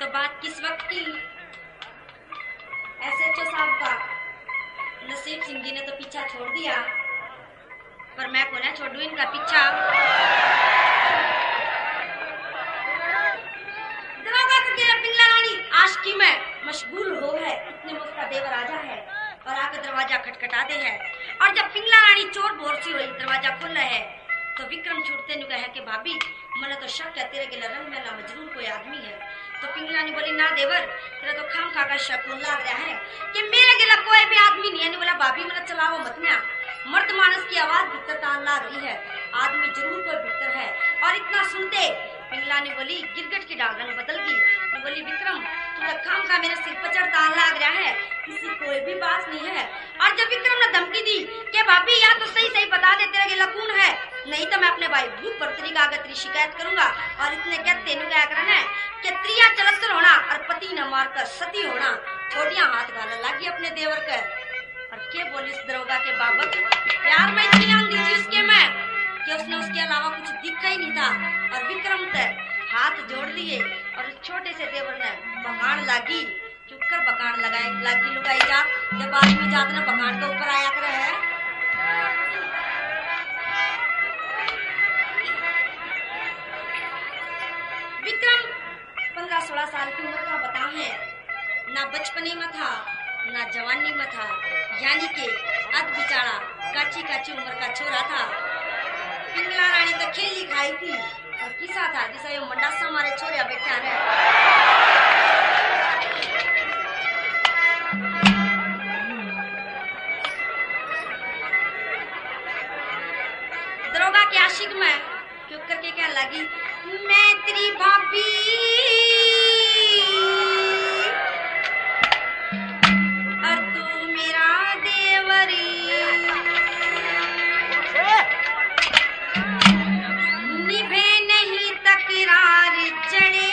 तो बात किस वक्त की? एसएचओ साहब का नसीब सिंह जी ने तो पीछा छोड़ दिया, पर मैं को ना छोड़ू इनका पीछा। दरवाजा का केला पिंगला रानी आशिकी में मशगूल हो है, इतने में उसका देवर आजा है और आके दरवाजा खटखटा दे है। और जब पिंगला रानी चोर बोरसी हुई दरवाजा खोल है तो विक्रम छूटते नु कहे कि भाभी मने तो शक है तेरे गिला रंग में मजनून कोई आदमी है। तो पिंगला रानी बोली ना देवर तेरा तो खाम खा का शक लग रहा है कि मेरे गिला कोई भी आदमी नहीं है। बोला भाभी मने चलाओ मत ना, मर्द मानस की आवाज भीतर तान ला रही है, आदमी जरूर कोई भीतर है। और इतना सुनते पिंगला ने बोली गिरगट की डाल रंग बदल गई। बोली विक्रम तुझे खाम खा मेरे सिर पर चढ़ता लग रहा है, किसी कोई भी बात नहीं है। और जब विक्रम ने धमकी दी कि भाभी या तो सही सही बता दे तेरा गिला कौन है, नहीं तो मैं अपने भाई भूत पर तेरी आगे तेरी शिकायत करूंगा। और इतने कहते नु क्या करना है कि त्रिया चलस्तर होना और पति न मारकर सती होना, छोटियां हाथ गाला लागी अपने देवर के। और के बोली इस दरोगा के बाबत प्यार में इतनी आंधी थी उसके में कि उसने उसके अलावा कुछ दिखा ही नहीं था। और विक्रम ते हाथ जोड़ लिए और उस छोटे से देवर ने बकान लागी, चुपकर बकान लगाए लागी लुगाई जा। जब आदमी जात ने बकान के ऊपर आया करे है विक्रम 15-16 साल की उम्र का बता है, ना बचपने में था ना जवानी में था, यानी कि अध बिचारा काची काची उम्र का छोरा था। पिंगला रानी तो खेली खाई थी और किसा था जिसे ये मंडासा हमारे छोरिया बैठा है। दरोगा के आशिक में क्यों करके क्या लगी, मैं तेरी भाभी और तू मेरा देवरी, निभे नहीं तकरार चढ़े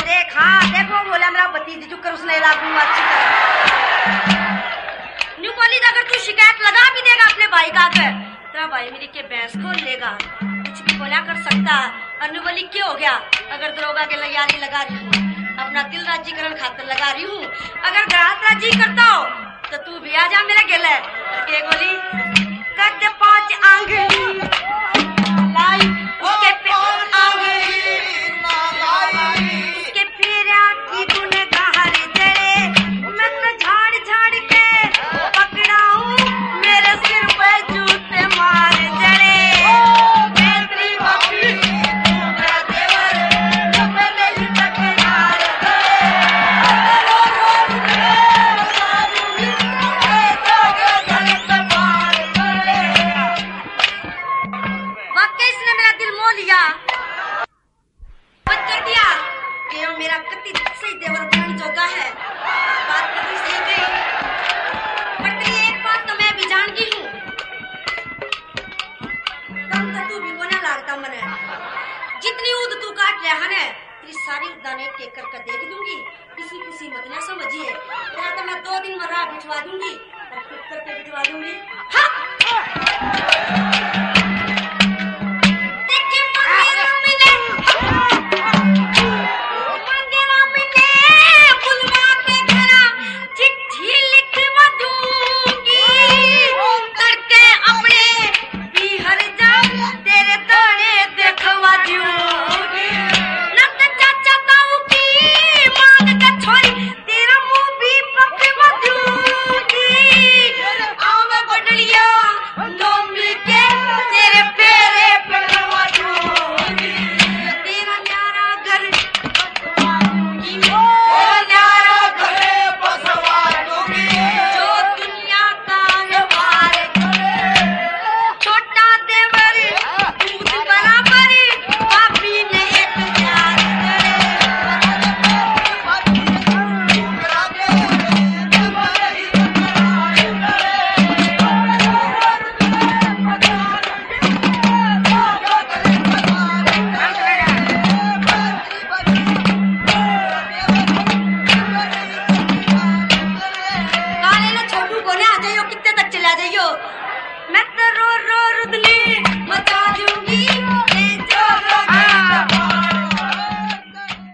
देख हाँ देखो बोला मेरा भतीजी जो कर उसने लागू अच्छी तरह न्यू बोली अगर तू शिकायत लगा भी देगा अपने भाई का आकर तेरा भाई मेरी के भैंस खोल लेगा कुछ भी बोला कर सकता। और न्यू बोली क्या हो गया अगर दरोगा के लयारी लगा रही हूँ अपना दिल राजीकरण खातर लगा रही हूँ अगर ग्राहक राजी करता हो तो तू भी आ जा मेरे गेले। के बोली कद 5 आंगली लाई उसके पे आंगली उसके फेरा की गुनगार जड़े मैं तो झाड़ झाड़ के पकड़ाऊं मेरे सिर पे जूते मार जड़े बेतरी बकरी मेरा देवर जो पहले ही तकरार वाकई इसने मेरा दिल मोह लिया कर दिया कि वो मेरा कति सही देवर बनने जोगा है। बात कति सही गई पर तेरी एक बात तो मैं भी जान गई हूँ कम तो तू भी कोना लागता मने जितनी ऊद तू काट रहा है तेरी सारी दाने के कर देख दूंगी किसी किसी मत ना समझिए तेरा तो मैं 2 दिन में राह बिठवा दूंगी और फिर करके बिठवा दूंगी।